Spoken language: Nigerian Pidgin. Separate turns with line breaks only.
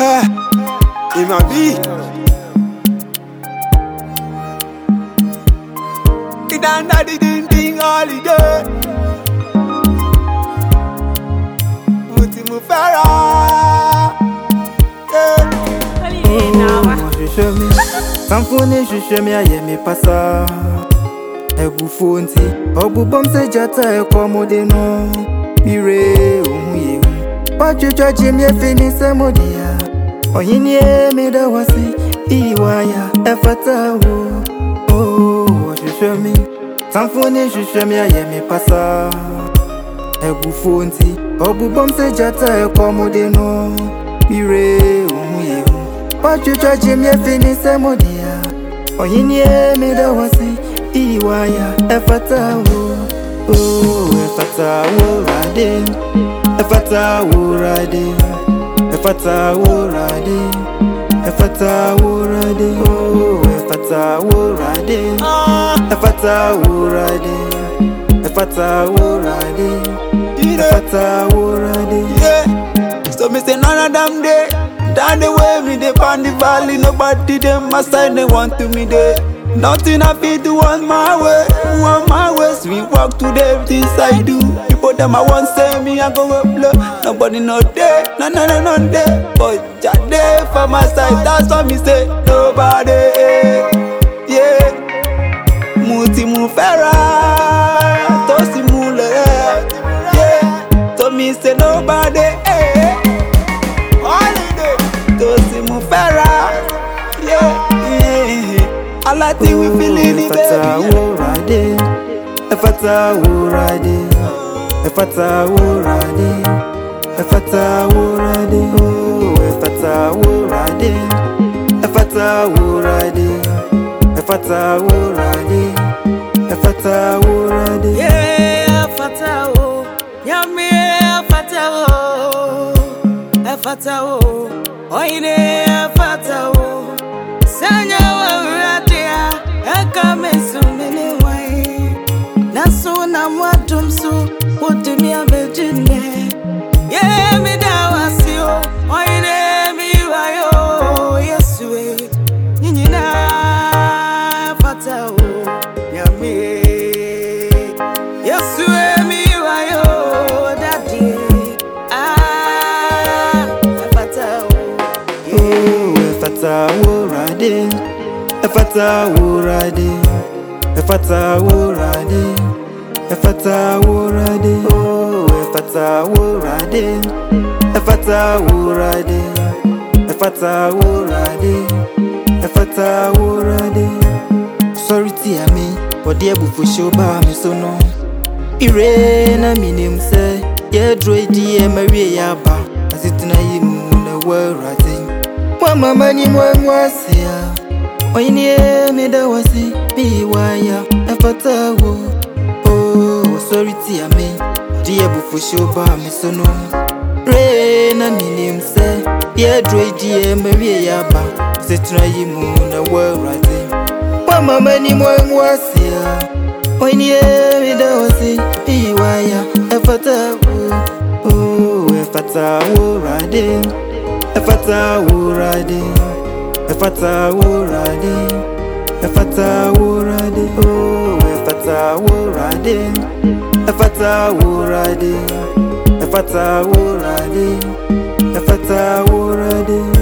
It might be. It done that it didn't think holiday. Ultimo Farah.
Samfone shushe mi aye mi pasa. Ebu fonti, obu bom se jata e komode no. Mire umuye. Pachu chochi mi efini se modia. Oyini e mi da wasi iwaya efata wo. Oh, shushe mi. Samfone shushe mi aye mi pasa. Ebu fonti, obu bom se jata e komode no. Mire umuye. Pachu chochi mi efini se modia. Oyini e mi da wasi iwaya efata wo. Oh, efata wo rade. Efata wo rade. Efata wo rade. Efata wo rade. Oh, efata wo rade. Efata wo rade. Efata wo rade. Efata wo rade.
Yeah. So me say none of them day. Down the way me dey pan the valley. Nobody them my side they want to me there. Nothing I feel to want my way. Want my ways. We walk to the everything I do. People them I want say me I go up blow. Nobody no there. No there. But Jah there for my side. That's what me say. Nobody. Yeah. Ultimo Farah. Tosi mule. Yeah. So me say nobody. Holiday. Ultimo Farah. Yeah. I like it, we feeling it, baby.
Efata wo rade. Efata wo rade. Efata wo rade. Efata wo rade. Oh, efata wo rade. Efata wo rade. Efata wo rade. Efata wo rade.
Yeah, efata wo. Yummy, efata wo. Efata wo. Oine, efata wo. Sanya wo radia. Eka mesu mene wai. Nasu na mwadumsu. Wotimi abejine. Yeah, mi dawasio. Oine mi wayo. Yesue. Ninyina efata wo. Yummy. Yesue mi wayo. Daddy. Efata wo.
Oh, efata wo rade. Efata wo rade. Efata wo rade. Efata wo rade. Oh, efata wo rade. Efata wo rade. Efata wo rade. Efata wo rade. Sorry tia me, but the ebu for show ba me so no. Ire na minim say, ye droid ye Maria yaba. Asitina yimu na worrating. Mama mani mwasia. Oyini me da wasi biwaya efata wo. Oh, sorry tia me, the ebu for show ba me so no. Re na minim say, ye droid ye Maria yaba. Asitina yimu na worrating. Mama mani mwasia. Oyini me da wasi biwaya efata wo. Oh, efata wo rade. Efata wo rade. Efata wo rade. Efata wo rade. Oh, efata wo rade. Efata wo rade. Efata wo rade. Efata wo rade.